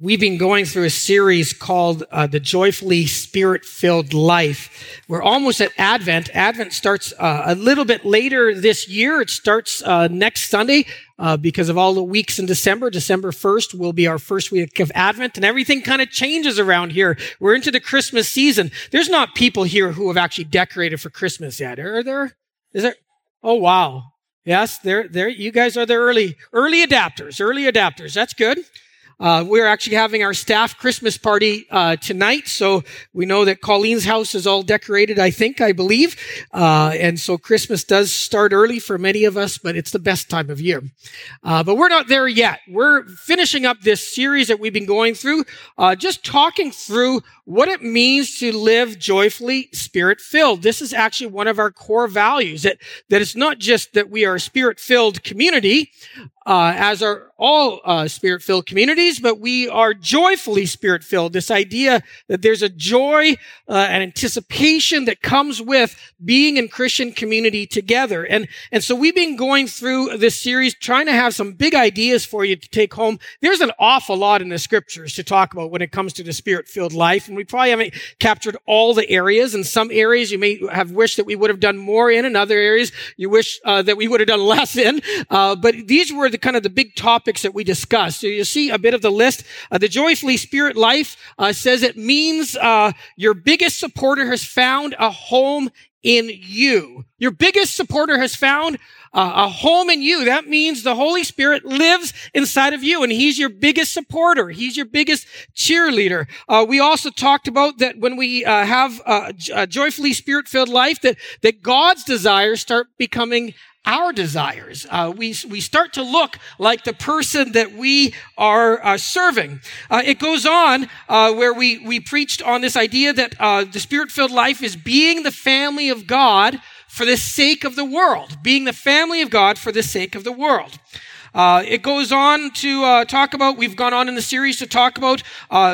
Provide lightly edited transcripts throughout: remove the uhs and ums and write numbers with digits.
We've been going through a series called The Joyfully Spirit-Filled Life. We're almost at Advent. Advent starts a little bit later this year. It starts next Sunday because of all the weeks in December. December 1st will be our first week of Advent, and everything kind of changes around here. We're into the Christmas season. There's not people here who have actually decorated for Christmas yet, are there? Is there? Oh, wow. Yes, there. You guys are the early adapters. That's good. We're actually having our staff Christmas party tonight, so we know that Colleen's house is all decorated, I believe. And so Christmas does start early for many of us, but it's the best time of year. But we're not there yet. We're finishing up this series that we've been going through, just talking through what it means to live joyfully Spirit-filled. This is actually one of our core values, that it's not just that we are a Spirit-filled community, as are all Spirit-filled communities, but we are joyfully Spirit-filled. This idea that there's a joy and anticipation that comes with being in Christian community together. And so we've been going through this series trying to have some big ideas for you to take home. There's an awful lot in the scriptures to talk about when it comes to the Spirit-filled life, and we probably haven't captured all the areas. In some areas you may have wished that we would have done more in, other areas you wish that we would have done less in. But these were the kind of the big topics that we discussed. So you see a bit of the list. The Joyfully Spirit Life says it means your biggest supporter has found a home in you. Your biggest supporter has found a home in you. That means the Holy Spirit lives inside of you, and He's your biggest supporter. He's your biggest cheerleader. We also talked about that when we have a joyfully Spirit-filled life, that God's desires start becoming our desires. We start to look like the person that we are serving. It goes on where we preached on this idea that the Spirit-filled life is being the family of God for the sake of the world. Being the family of God for the sake of the world. It goes on to talk about, we've gone on in the series to talk about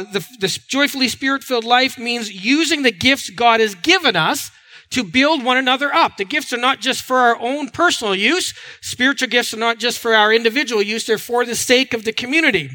the joyfully Spirit-filled life means using the gifts God has given us to build one another up. The gifts are not just for our own personal use. Spiritual gifts are not just for our individual use. They're for the sake of the community.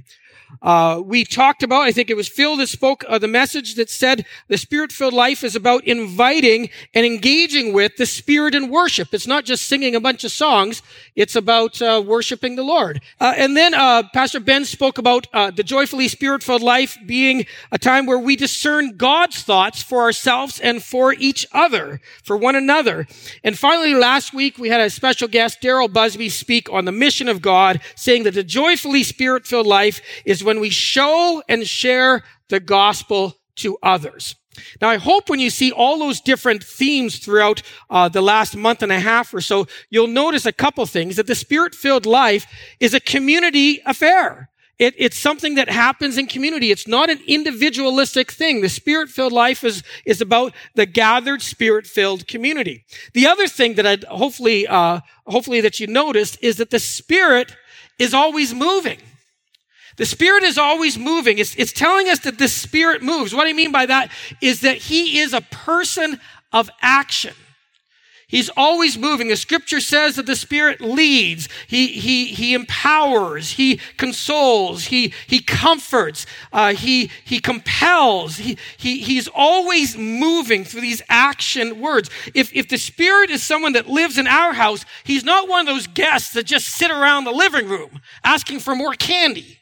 We talked about, I think it was Phil that spoke the message that said the Spirit-filled life is about inviting and engaging with the Spirit in worship. It's not just singing a bunch of songs. It's about worshiping the Lord. And then Pastor Ben spoke about the joyfully Spirit-filled life being a time where we discern God's thoughts for ourselves and for each other, for one another. And finally, last week, we had a special guest, Daryl Busby, speak on the mission of God, saying that the joyfully Spirit-filled life is when we show and share the gospel to others. Now, I hope when you see all those different themes throughout the last month and a half or so, you'll notice a couple things, that the Spirit-filled life is a community affair. It's something that happens in community. It's not an individualistic thing. The Spirit-filled life is about the gathered Spirit-filled community. The other thing that I'd hopefully that you noticed is that the Spirit is always moving. The Spirit is always moving. It's telling us that the Spirit moves. What I mean by that is that He is a person of action. He's always moving. The Scripture says that the Spirit leads. He empowers. He consoles. He comforts. He compels. He's always moving through these action words. If the Spirit is someone that lives in our house, He's not one of those guests that just sit around the living room asking for more candy.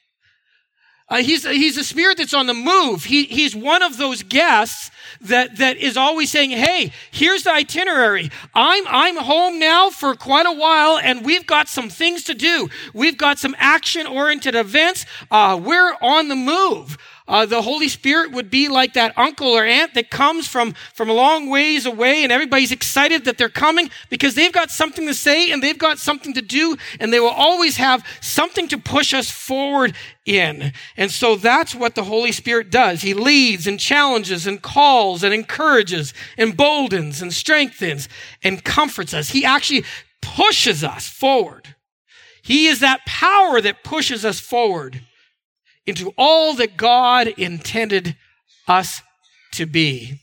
He's a Spirit that's on the move. He's one of those guests that is always saying, hey, here's the itinerary. I'm home now for quite a while, and we've got some things to do. We've got some action-oriented events. We're on the move. The Holy Spirit would be like that uncle or aunt that comes from a long ways away, and everybody's excited that they're coming because they've got something to say and they've got something to do, and they will always have something to push us forward in. And so that's what the Holy Spirit does. He leads and challenges and calls and encourages, emboldens and strengthens and comforts us. He actually pushes us forward. He is that power that pushes us forward into all that God intended us to be.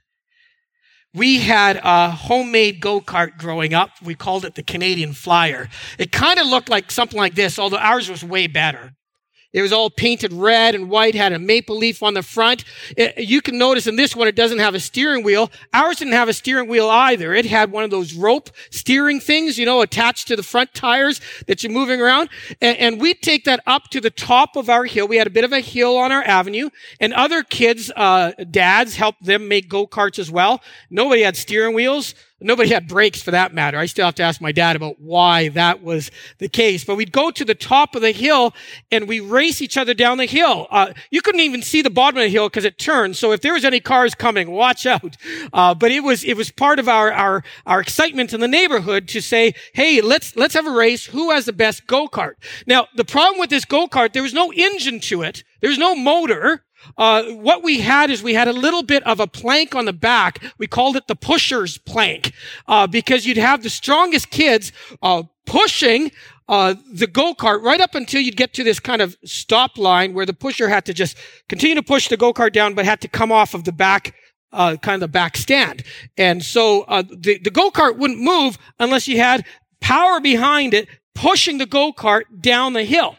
We had a homemade go-kart growing up. We called it the Canadian Flyer. It kind of looked like something like this, although ours was way better. It was all painted red and white, had a maple leaf on the front. You can notice in this one, it doesn't have a steering wheel. Ours didn't have a steering wheel either. It had one of those rope steering things, attached to the front tires that you're moving around. And we'd take that up to the top of our hill. We had a bit of a hill on our avenue, and other kids, dads helped them make go-karts as well. Nobody had steering wheels. Nobody had brakes for that matter. I still have to ask my dad about why that was the case. But we'd go to the top of the hill and we race each other down the hill. You couldn't even see the bottom of the hill because it turned. So if there was any cars coming, watch out. But it was part of our excitement in the neighborhood to say, hey, let's have a race. Who has the best go-kart? Now, the problem with this go-kart, there was no engine to it. There was no motor. What we had is we had a little bit of a plank on the back. We called it the pusher's plank, because you'd have the strongest kids, pushing, the go-kart right up until you'd get to this kind of stop line where the pusher had to just continue to push the go-kart down, but had to come off of the back, kind of the back stand. And so, the go-kart wouldn't move unless you had power behind it pushing the go-kart down the hill.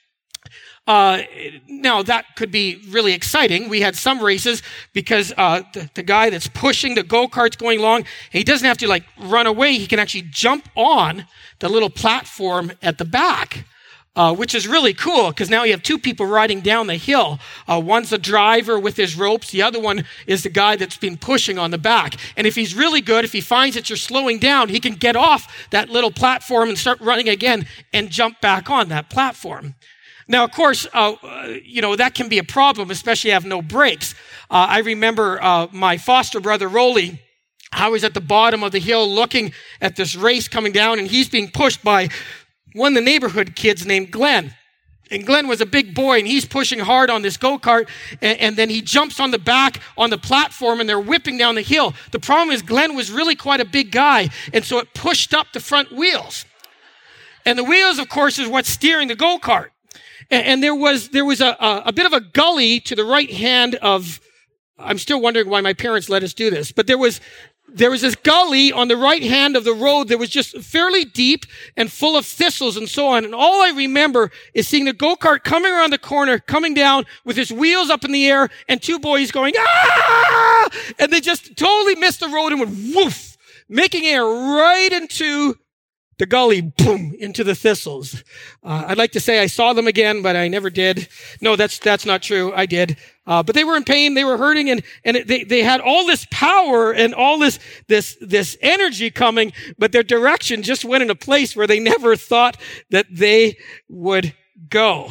Now that could be really exciting. We had some races because the guy that's pushing the go-kart's going along, he doesn't have to run away. He can actually jump on the little platform at the back, which is really cool because now you have two people riding down the hill. One's the driver with his ropes. The other one is the guy that's been pushing on the back. And if he's really good, if he finds that you're slowing down, he can get off that little platform and start running again and jump back on that platform. Now, of course, that can be a problem, especially if you have no brakes. I remember my foster brother, Rolly. I was at the bottom of the hill looking at this race coming down, and he's being pushed by one of the neighborhood kids named Glenn. And Glenn was a big boy, and he's pushing hard on this go-kart, and then he jumps on the back on the platform, and they're whipping down the hill. The problem is Glenn was really quite a big guy, and so it pushed up the front wheels. And the wheels, of course, is what's steering the go-kart. And there was a bit of a gully to the right hand of, I'm still wondering why my parents let us do this, but there was this gully on the right hand of the road that was just fairly deep and full of thistles and so on. And all I remember is seeing the go-kart coming around the corner, coming down with his wheels up in the air, and two boys going, ah! And they just totally missed the road and went woof, making air right into the gully, boom, into the thistles. I'd like to say I saw them again, but I never did. No, that's not true. I did. But they were in pain. They were hurting, and they had all this power and all this energy coming, but their direction just went in a place where they never thought that they would go.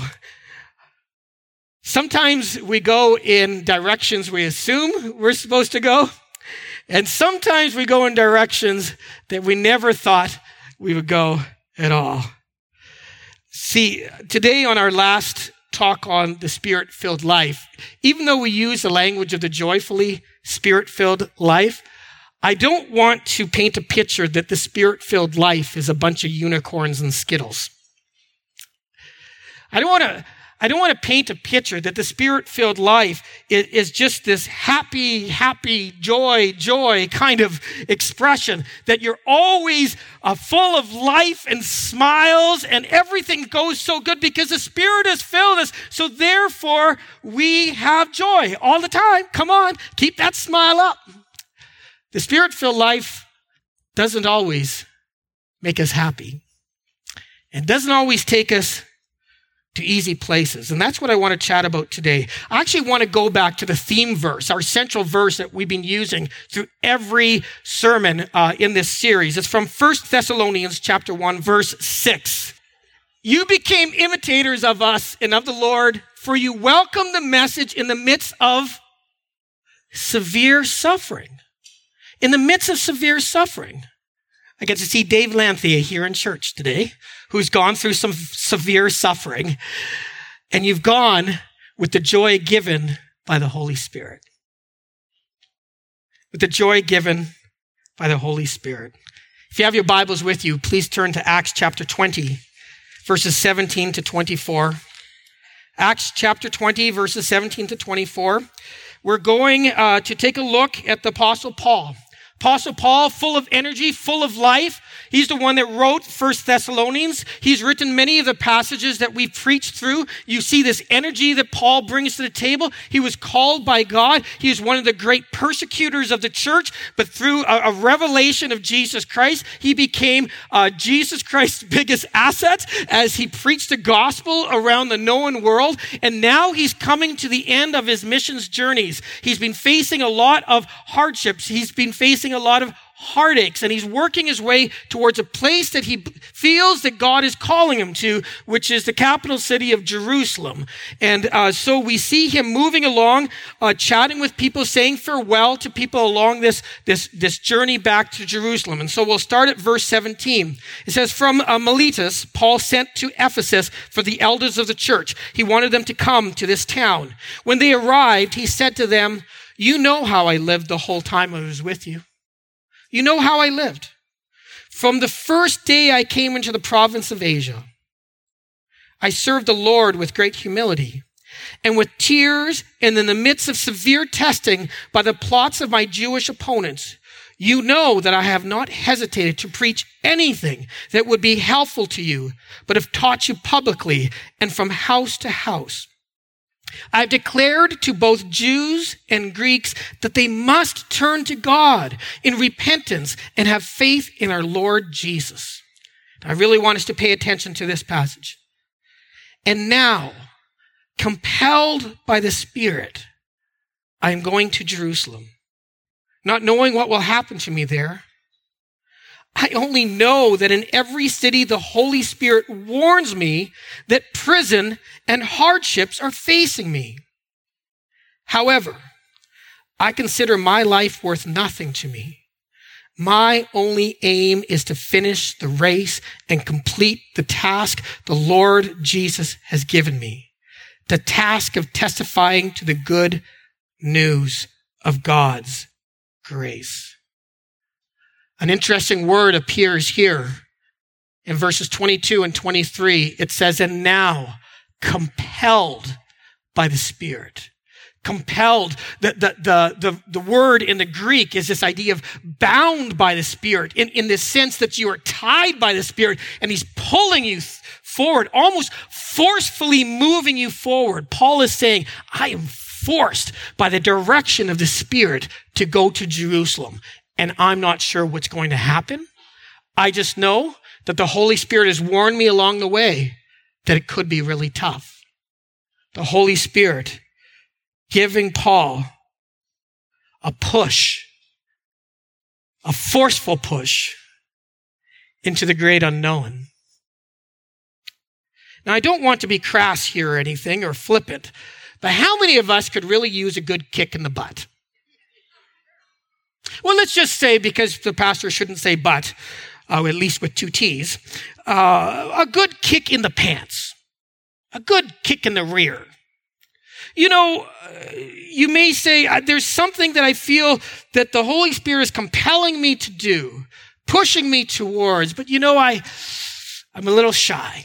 Sometimes we go in directions we assume we're supposed to go, and sometimes we go in directions that we never thought we would go at all. See, today on our last talk on the Spirit-filled life, even though we use the language of the joyfully Spirit-filled life, I don't want to paint a picture that the Spirit-filled life is a bunch of unicorns and Skittles. I don't want to paint a picture that the Spirit-filled life is just this happy, joy kind of expression, that you're always full of life and smiles and everything goes so good because the Spirit has filled us. So therefore, we have joy all the time. Come on, keep that smile up. The Spirit-filled life doesn't always make us happy. It doesn't always take us to easy places. And that's what I want to chat about today. I actually want to go back to the theme verse, our central verse that we've been using through every sermon in this series. It's from 1 Thessalonians chapter 1, verse 6. You became imitators of us and of the Lord, for you welcomed the message in the midst of severe suffering. In the midst of severe suffering. I get to see Dave Lanthea here in church today, who's gone through some severe suffering, and you've gone with the joy given by the Holy Spirit. With the joy given by the Holy Spirit. If you have your Bibles with you, please turn to Acts chapter 20, verses 17 to 24. Acts chapter 20, verses 17 to 24. We're going to take a look at the Apostle Paul. Apostle Paul, full of energy, full of life. He's the one that wrote 1 Thessalonians. He's written many of the passages that we've preached through. You see this energy that Paul brings to the table. He was called by God. He is one of the great persecutors of the church, but through a revelation of Jesus Christ, he became Jesus Christ's biggest asset as he preached the gospel around the known world. And now he's coming to the end of his missions journeys. He's been facing a lot of hardships. He's been facing a lot of heartaches, and he's working his way towards a place that he feels that God is calling him to, which is the capital city of Jerusalem. And so we see him moving along, chatting with people, saying farewell to people along this journey back to Jerusalem. And so we'll start at verse 17. It says, from Miletus, Paul sent to Ephesus for the elders of the church. He wanted them to come to this town. When they arrived, he said to them, you know how I lived the whole time I was with you. You know how I lived. From the first day I came into the province of Asia, I served the Lord with great humility and with tears, and in the midst of severe testing by the plots of my Jewish opponents. You know that I have not hesitated to preach anything that would be helpful to you, but have taught you publicly and from house to house. I've declared to both Jews and Greeks that they must turn to God in repentance and have faith in our Lord Jesus. I really want us to pay attention to this passage. And now, compelled by the Spirit, I am going to Jerusalem, not knowing what will happen to me there. I only know that in every city the Holy Spirit warns me that prison and hardships are facing me. However, I consider my life worth nothing to me. My only aim is to finish the race and complete the task the Lord Jesus has given me, the task of testifying to the good news of God's grace. An interesting word appears here in verses 22 and 23. It says, and now compelled by the Spirit. Compelled. The word in the Greek is this idea of bound by the Spirit in this sense that you are tied by the Spirit and he's pulling you forward, almost forcefully moving you forward. Paul is saying, I am forced by the direction of the Spirit to go to Jerusalem. And I'm not sure what's going to happen. I just know that the Holy Spirit has warned me along the way that it could be really tough. The Holy Spirit giving Paul a push, a forceful push into the great unknown. Now, I don't want to be crass here or anything or flippant, but how many of us could really use a good kick in the butt? Well, let's just say, because the pastor shouldn't say but, at least with two T's, a good kick in the pants, a good kick in the rear. You know, you may say, there's something that I feel that the Holy Spirit is compelling me to do, pushing me towards, but you know, I'm a little shy.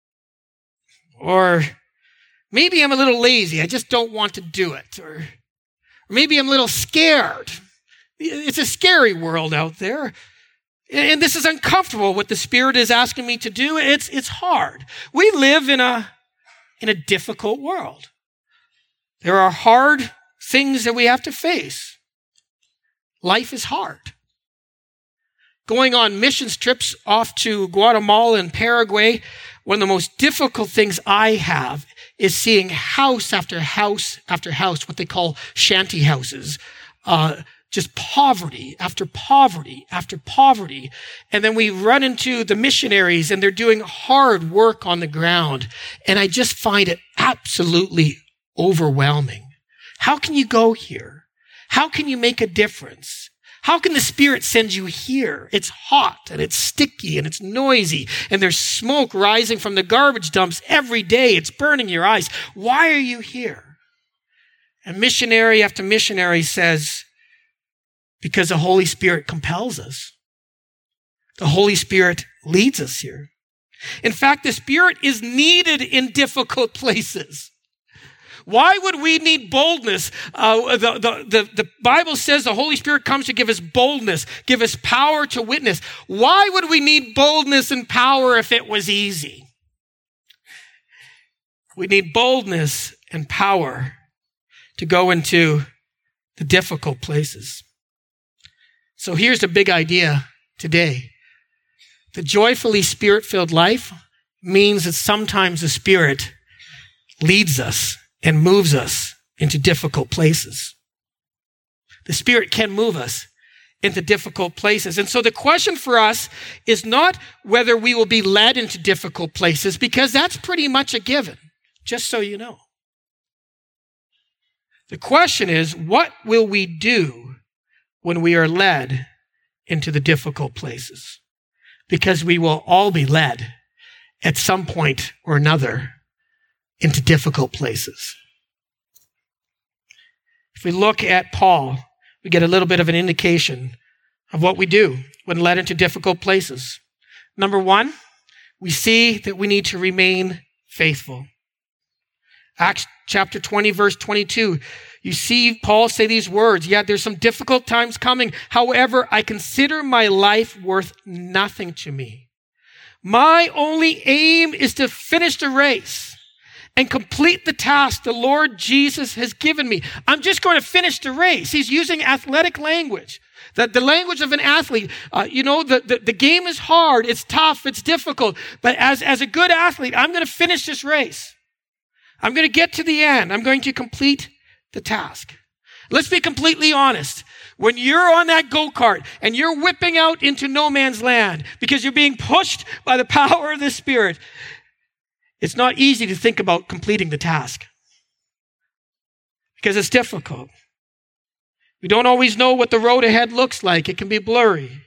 Or maybe I'm a little lazy. I just don't want to do it. Or maybe I'm a little scared. It's a scary world out there. And this is uncomfortable, what the Spirit is asking me to do. It's hard. We live in a difficult world. There are hard things that we have to face. Life is hard. Going on missions trips off to Guatemala and Paraguay, one of the most difficult things I have is seeing house after house after house, what they call shanty houses, just poverty after poverty after poverty. And then we run into the missionaries and they're doing hard work on the ground. And I just find it absolutely overwhelming. How can you go here? How can you make a difference? How can the Spirit send you here? It's hot and it's sticky and it's noisy and there's smoke rising from the garbage dumps every day. It's burning your eyes. Why are you here? And missionary after missionary says, because the Holy Spirit compels us. The Holy Spirit leads us here. In fact, the Spirit is needed in difficult places. Why would we need boldness? The Bible says the Holy Spirit comes to give us boldness, give us power to witness. Why would we need boldness and power if it was easy? We need boldness and power to go into the difficult places. So here's the big idea today. The joyfully Spirit-filled life means that sometimes the Spirit leads us and moves us into difficult places. The Spirit can move us into difficult places. And so the question for us is not whether we will be led into difficult places, because that's pretty much a given, just so you know. The question is, what will we do when we are led into the difficult places? Because we will all be led at some point or another into difficult places. If we look at Paul, we get a little bit of an indication of what we do when led into difficult places. Number one, we see that we need to remain faithful. Acts chapter 20, verse 22, you see Paul say these words, "Yeah, there's some difficult times coming. However, I consider my life worth nothing to me. My only aim is to finish the race and complete the task the Lord Jesus has given me." I'm just going to finish the race. He's using athletic language, the language of an athlete. The game is hard, it's tough, it's difficult. But as a good athlete, I'm going to finish this race. I'm going to get to the end. I'm going to complete the task. Let's be completely honest. When you're on that go-kart and you're whipping out into no man's land because you're being pushed by the power of the Spirit, it's not easy to think about completing the task because it's difficult. We don't always know what the road ahead looks like. It can be blurry.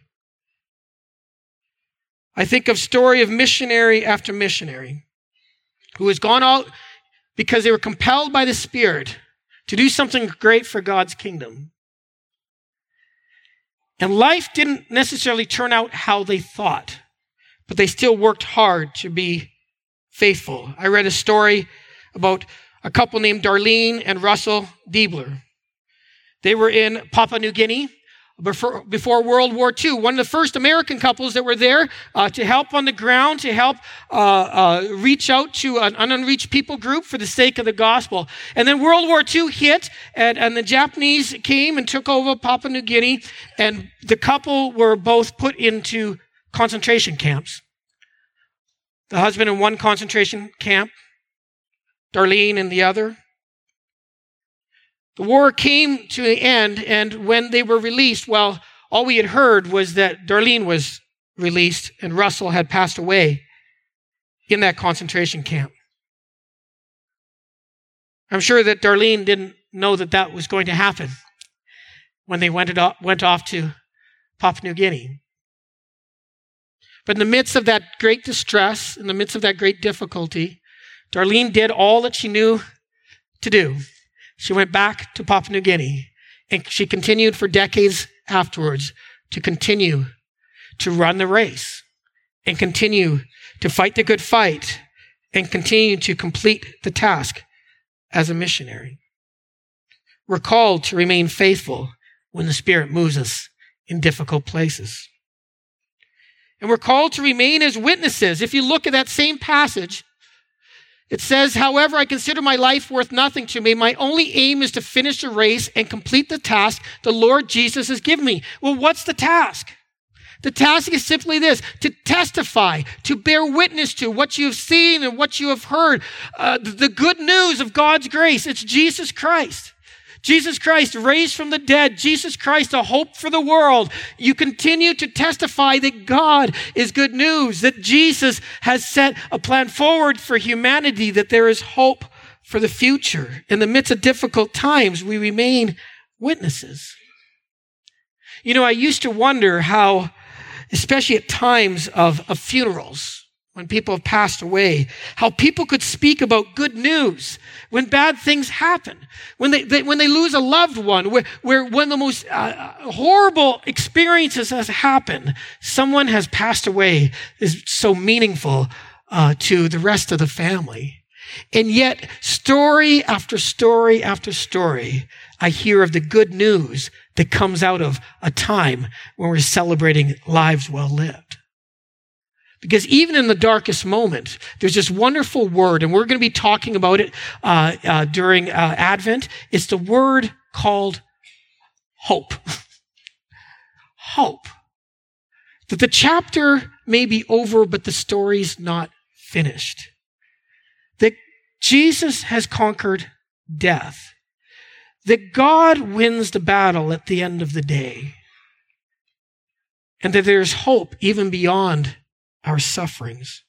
I think of story of missionary after missionary who has gone out because they were compelled by the Spirit to do something great for God's kingdom. And life didn't necessarily turn out how they thought, but they still worked hard to be faithful. I read a story about a couple named Darlene and Russell Diebler. They were in Papua New Guinea before World War II. One of the first American couples that were there to help on the ground, to help reach out to an unreached people group for the sake of the gospel. And then World War II hit, and the Japanese came and took over Papua New Guinea, and the couple were both put into concentration camps. The husband in one concentration camp, Darlene in the other. The war came to an end, and when they were released, well, all we had heard was that Darlene was released and Russell had passed away in that concentration camp. I'm sure that Darlene didn't know that that was going to happen when they went off to Papua New Guinea. But in the midst of that great distress, in the midst of that great difficulty, Darlene did all that she knew to do. She went back to Papua New Guinea, and she continued for decades afterwards to continue to run the race and continue to fight the good fight and continue to complete the task as a missionary. We're called to remain faithful when the Spirit moves us in difficult places. And we're called to remain as witnesses. If you look at that same passage, it says, "However, I consider my life worth nothing to me. My only aim is to finish the race and complete the task the Lord Jesus has given me." Well, what's the task? The task is simply this: to testify, to bear witness to what you have seen and what you have heard. The good news of God's grace. It's Jesus Christ. Jesus Christ raised from the dead. Jesus Christ, a hope for the world. You continue to testify that God is good news, that Jesus has set a plan forward for humanity, that there is hope for the future. In the midst of difficult times, we remain witnesses. You know, I used to wonder how, especially at times of funerals, when people have passed away, how people could speak about good news when bad things happen, when they lose a loved one, where when the most horrible experiences has happened, someone has passed away is so meaningful to the rest of the family. And yet, story after story after story, I hear of the good news that comes out of a time when we're celebrating lives well lived. Because even in the darkest moment, there's this wonderful word, and we're going to be talking about it during Advent. It's the word called hope. Hope. That the chapter may be over, but the story's not finished. That Jesus has conquered death. That God wins the battle at the end of the day. And that there's hope even beyond our sufferings.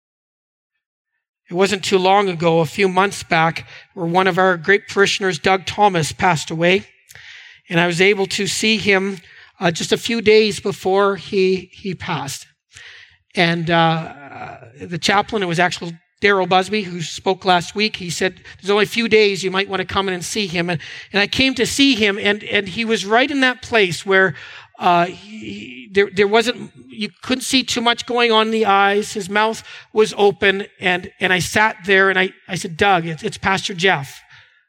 It wasn't too long ago, a few months back, where one of our great parishioners, Doug Thomas, passed away. And I was able to see him just a few days before he passed. And the chaplain, it was actually Daryl Busby, who spoke last week. He said, there's only a few days you might want to come in and see him. And I came to see him, and he was right in that place where there wasn't, you couldn't see too much going on in the eyes. His mouth was open, and I sat there and I said, Doug, it's Pastor Jeff.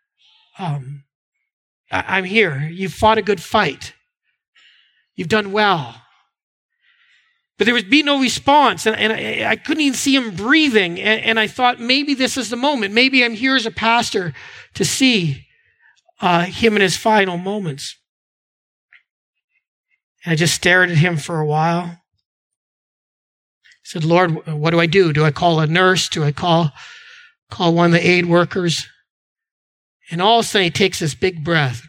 I'm here. You've fought a good fight. You've done well. But there would be no response, and I couldn't even see him breathing. And I thought, maybe this is the moment. Maybe I'm here as a pastor to see him in his final moments. And I just stared at him for a while. I said, Lord, what do I do? Do I call a nurse? Do I call one of the aid workers? And all of a sudden, he takes this big breath.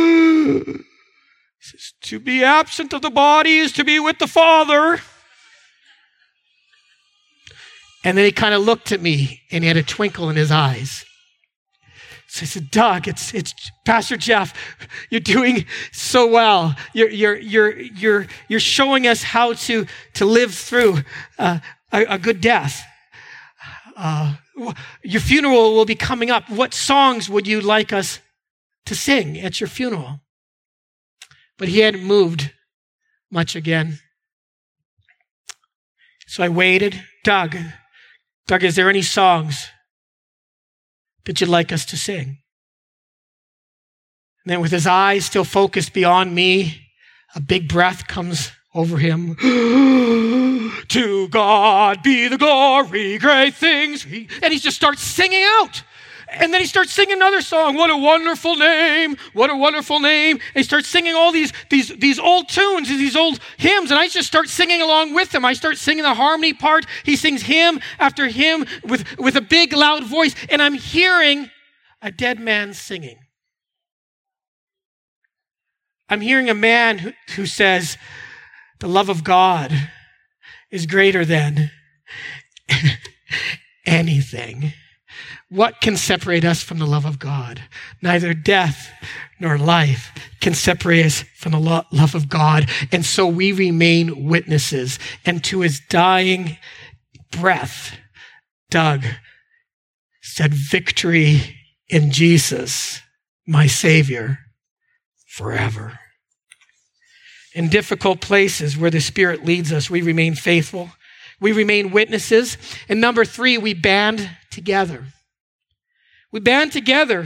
He says, to be absent of the body is to be with the Father. And then he kind of looked at me, and he had a twinkle in his eyes. So I said, Doug, it's Pastor Jeff. You're doing so well. You're showing us how to live through a good death. Your funeral will be coming up. What songs would you like us to sing at your funeral? But he hadn't moved much again. So I waited. Doug, is there any songs that you'd like us to sing? And then with his eyes still focused beyond me, a big breath comes over him. To God be the glory, great things. And he just starts singing out. And then he starts singing another song. What a wonderful name. What a wonderful name. And he starts singing all these old tunes, these old hymns. And I just start singing along with him. I start singing the harmony part. He sings hymn after hymn with a big loud voice. And I'm hearing a dead man singing. I'm hearing a man who says, the love of God is greater than anything. What can separate us from the love of God? Neither death nor life can separate us from the love of God. And so we remain witnesses. And to his dying breath, Doug said, victory in Jesus, my Savior, forever. In difficult places where the Spirit leads us, we remain faithful. We remain witnesses. And number 3, we band together. We band together.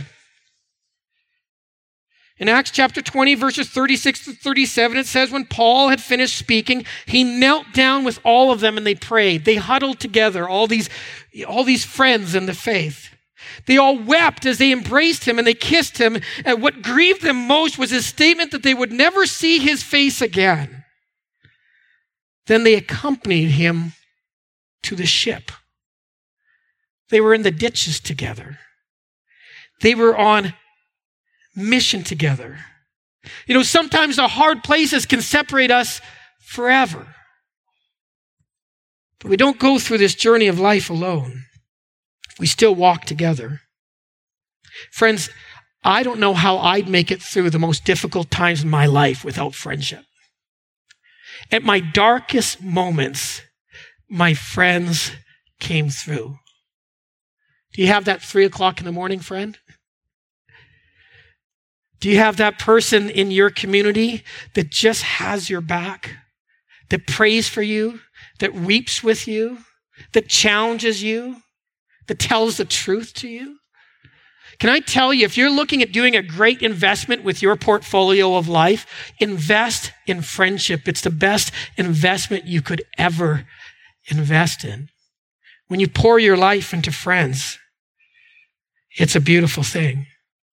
In Acts chapter 20, verses 36 to 37, it says, when Paul had finished speaking, he knelt down with all of them and they prayed. They huddled together, all these friends in the faith. They all wept as they embraced him and they kissed him. And what grieved them most was his statement that they would never see his face again. Then they accompanied him to the ship. They were in the ditches together. They were on mission together. You know, sometimes the hard places can separate us forever. But we don't go through this journey of life alone. We still walk together. Friends, I don't know how I'd make it through the most difficult times in my life without friendship. At my darkest moments, my friends came through. Do you have that 3 o'clock in the morning friend? Do you have that person in your community that just has your back, that prays for you, that weeps with you, that challenges you, that tells the truth to you? Can I tell you, if you're looking at doing a great investment with your portfolio of life, invest in friendship. It's the best investment you could ever invest in. When you pour your life into friends, it's a beautiful thing.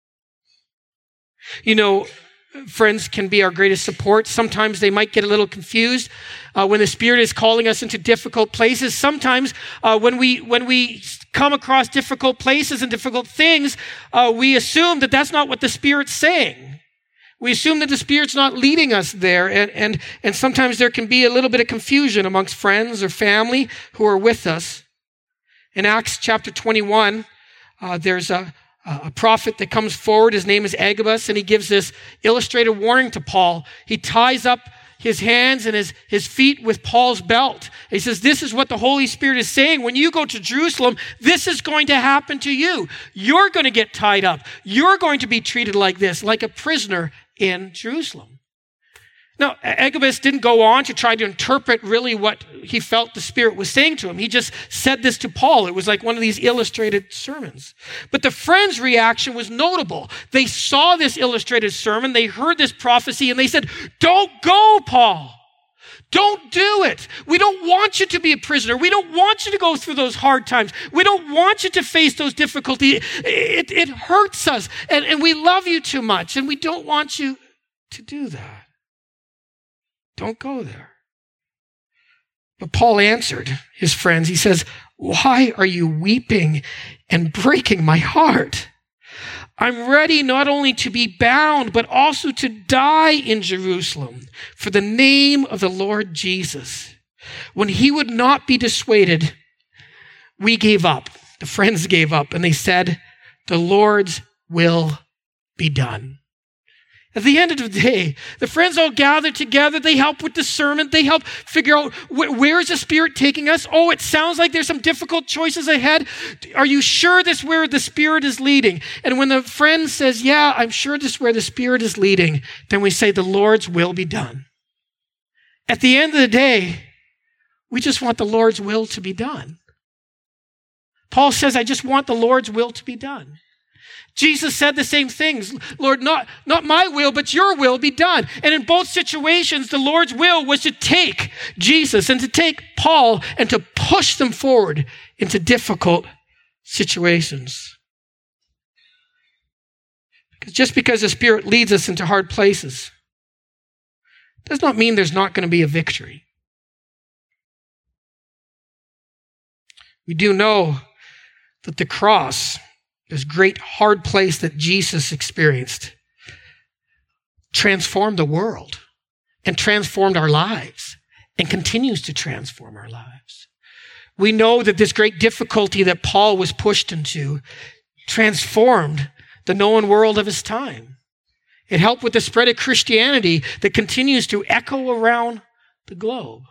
You know, friends can be our greatest support. Sometimes they might get a little confused when the Spirit is calling us into difficult places. Sometimes when we come across difficult places and difficult things, we assume that that's not what the Spirit's saying. We assume that the Spirit's not leading us there, and sometimes there can be a little bit of confusion amongst friends or family who are with us. In Acts chapter 21, there's a prophet that comes forward. His name is Agabus, and he gives this illustrated warning to Paul. He ties up his hands and his feet with Paul's belt. He says, this is what the Holy Spirit is saying. When you go to Jerusalem, this is going to happen to you. You're going to get tied up. You're going to be treated like this, like a prisoner in Jerusalem. Now, Agabus didn't go on to try to interpret really what he felt the Spirit was saying to him. He just said this to Paul. It was like one of these illustrated sermons. But the friends' reaction was notable. They saw this illustrated sermon, they heard this prophecy, and they said, "Don't go, Paul. Don't do it. We don't want you to be a prisoner. We don't want you to go through those hard times. We don't want you to face those difficulties. It hurts us, and we love you too much, and we don't want you to do that. Don't go there." But Paul answered his friends. He says, "Why are you weeping and breaking my heart? I'm ready not only to be bound, but also to die in Jerusalem for the name of the Lord Jesus." When he would not be dissuaded, we gave up. The friends gave up, and they said, "The Lord's will be done." At the end of the day, the friends all gathered together. They help with the sermon. They help figure out where is the Spirit taking us. Oh, it sounds like there's some difficult choices ahead. Are you sure this is where the Spirit is leading? And when the friend says, "Yeah, I'm sure this is where the Spirit is leading," then we say, "The Lord's will be done." At the end of the day, we just want the Lord's will to be done. Paul says, "I just want the Lord's will to be done." Jesus said the same things. "Lord, not my will, but your will be done." And in both situations, the Lord's will was to take Jesus and to take Paul and to push them forward into difficult situations. Just because the Spirit leads us into hard places does not mean there's not going to be a victory. We do know that the cross, this great hard place that Jesus experienced, transformed the world and transformed our lives and continues to transform our lives. We know that this great difficulty that Paul was pushed into transformed the known world of his time. It helped with the spread of Christianity that continues to echo around the globe.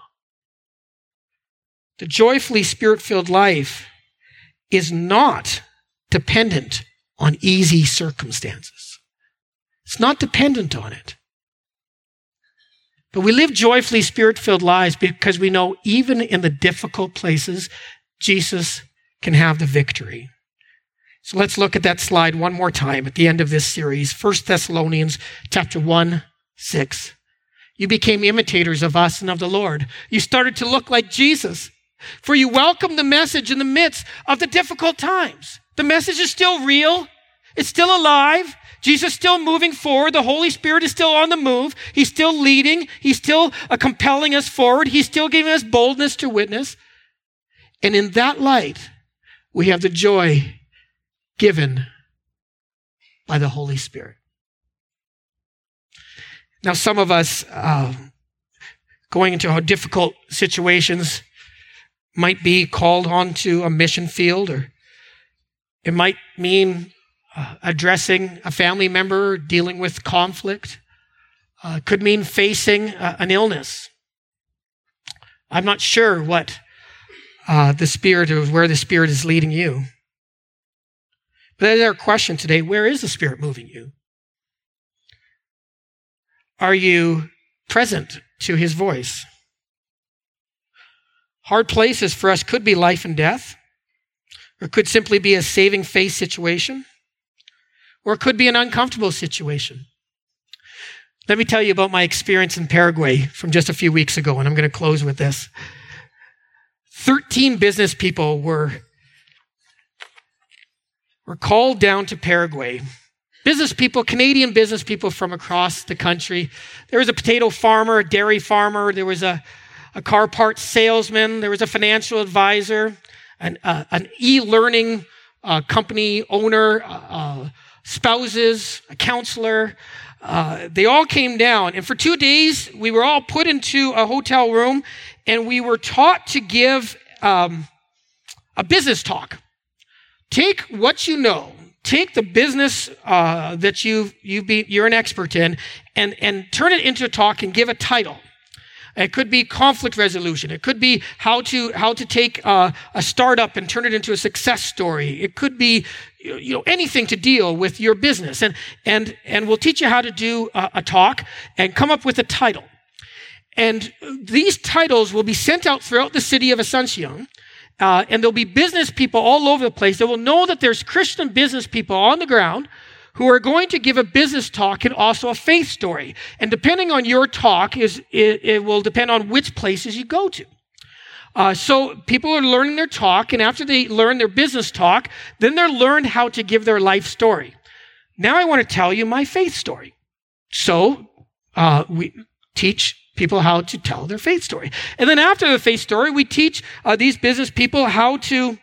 The joyfully Spirit-filled life is not dependent on easy circumstances. It's not dependent on it. But we live joyfully Spirit-filled lives because we know even in the difficult places, Jesus can have the victory. So let's look at that slide one more time at the end of this series. 1 Thessalonians chapter 1, 6. You became imitators of us and of the Lord. You started to look like Jesus, for you welcomed the message in the midst of the difficult times. The message is still real. It's still alive. Jesus is still moving forward. The Holy Spirit is still on the move. He's still leading. He's still compelling us forward. He's still giving us boldness to witness. And in that light, we have the joy given by the Holy Spirit. Now, some of us going into difficult situations might be called onto a mission field, or it might mean addressing a family member, dealing with conflict. Could mean facing an illness. I'm not sure what the Spirit or where the Spirit is leading you. But that is our question today. Where is the Spirit moving you? Are you present to His voice? Hard places for us could be life and death. or it could simply be a saving faith situation, or it could be an uncomfortable situation. Let me tell you about my experience in Paraguay from just a few weeks ago, and I'm going to close with this. 13 business people were called down to Paraguay. Business people, Canadian business people from across the country. There was a potato farmer, a dairy farmer. There was a car parts salesman. There was a financial advisor, an e-learning company owner, spouses, a counselor. They all came down. And for 2 days, we were all put into a hotel room, and we were taught to give a business talk. Take what you know. Take the business that you're an expert in and turn it into a talk and give a title. It could be conflict resolution. It could be how to take a startup and turn it into a success story. It could be anything to deal with your business. And we'll teach you how to do a talk and come up with a title. And these titles will be sent out throughout the city of Asuncion. And there'll be business people all over the place that will know that there's Christian business people on the ground who are going to give a business talk and also a faith story. And depending on your talk, it will depend on which places you go to. So people are learning their talk, and after they learn their business talk, then they're learned how to give their life story. Now I want to tell you my faith story. So we teach people how to tell their faith story. And then after the faith story, we teach these business people how to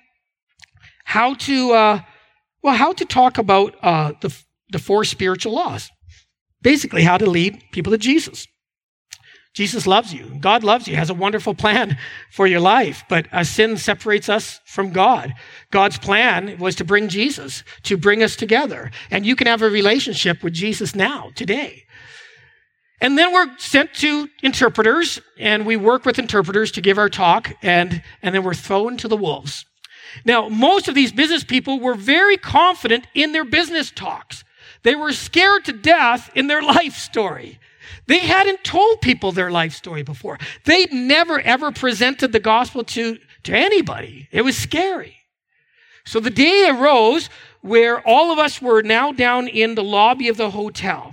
talk about the 4 spiritual laws. Basically, how to lead people to Jesus. Jesus loves you. God loves you, has a wonderful plan for your life, but sin separates us from God. God's plan was to bring Jesus, to bring us together. And you can have a relationship with Jesus now, today. And then we're sent to interpreters, and we work with interpreters to give our talk, and then we're thrown to the wolves. Now, most of these business people were very confident in their business talks. They were scared to death in their life story. They hadn't told people their life story before. They'd never, ever presented the gospel to anybody. It was scary. So the day arose where all of us were now down in the lobby of the hotel.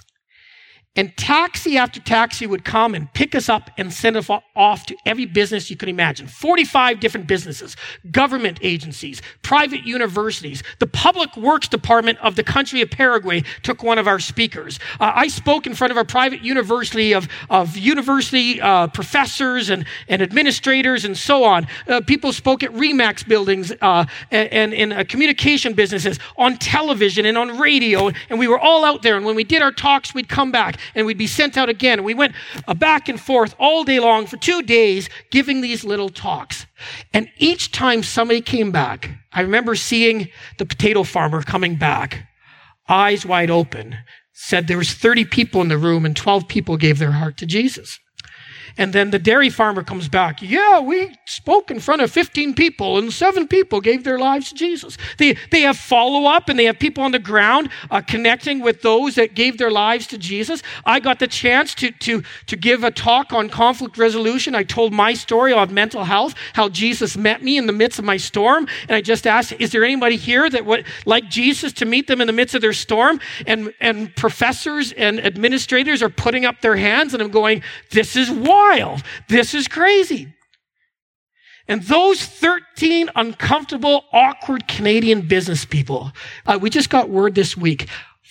And taxi after taxi would come and pick us up and send us off to every business you could imagine. 45 different businesses, government agencies, private universities. The public works department of the country of Paraguay took one of our speakers. I spoke in front of a private university of university professors and administrators and so on. People spoke at RE/MAX buildings and in communication businesses, on television and on radio. And we were all out there. And when we did our talks, we'd come back and we'd be sent out again. And we went back and forth all day long for 2 days giving these little talks. And each time somebody came back, I remember seeing the potato farmer coming back, eyes wide open, said there was 30 people in the room and 12 people gave their heart to Jesus. And then the dairy farmer comes back. Yeah, we spoke in front of 15 people and 7 people gave their lives to Jesus. They have follow-up and they have people on the ground connecting with those that gave their lives to Jesus. I got the chance to give a talk on conflict resolution. I told my story on mental health, how Jesus met me in the midst of my storm. And I just asked, is there anybody here that would like Jesus to meet them in the midst of their storm? And professors and administrators are putting up their hands, and I'm going, this is wild. This is crazy. And those 13 uncomfortable, awkward Canadian business people, we just got word this week,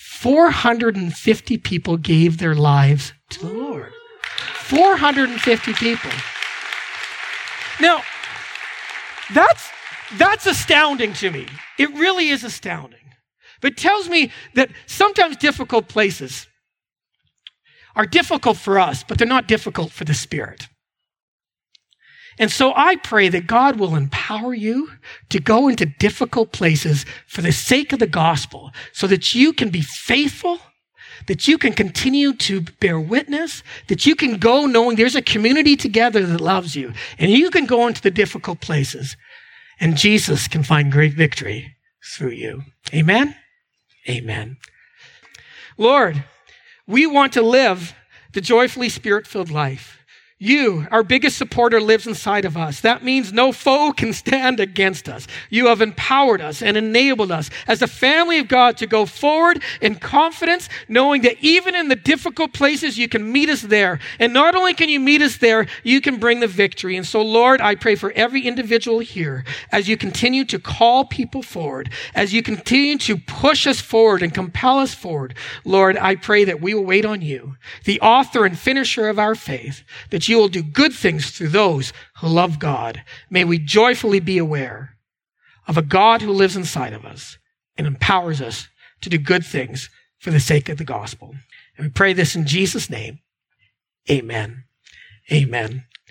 450 people gave their lives to the Lord. 450 people. Now, that's astounding to me. It really is astounding. But it tells me that sometimes difficult places are difficult for us, but they're not difficult for the Spirit. And so I pray that God will empower you to go into difficult places for the sake of the gospel, so that you can be faithful, that you can continue to bear witness, that you can go knowing there's a community together that loves you, and you can go into the difficult places, and Jesus can find great victory through you. Amen? Amen. Lord, we want to live the joyfully Spirit-filled life. You, our biggest supporter, lives inside of us. That means no foe can stand against us. You have empowered us and enabled us as a family of God to go forward in confidence, knowing that even in the difficult places, you can meet us there. And not only can you meet us there, you can bring the victory. And so, Lord, I pray for every individual here as you continue to call people forward, as you continue to push us forward and compel us forward. Lord, I pray that we will wait on you, the author and finisher of our faith, that you will do good things through those who love God. May we joyfully be aware of a God who lives inside of us and empowers us to do good things for the sake of the gospel. And we pray this in Jesus' name. Amen. Amen.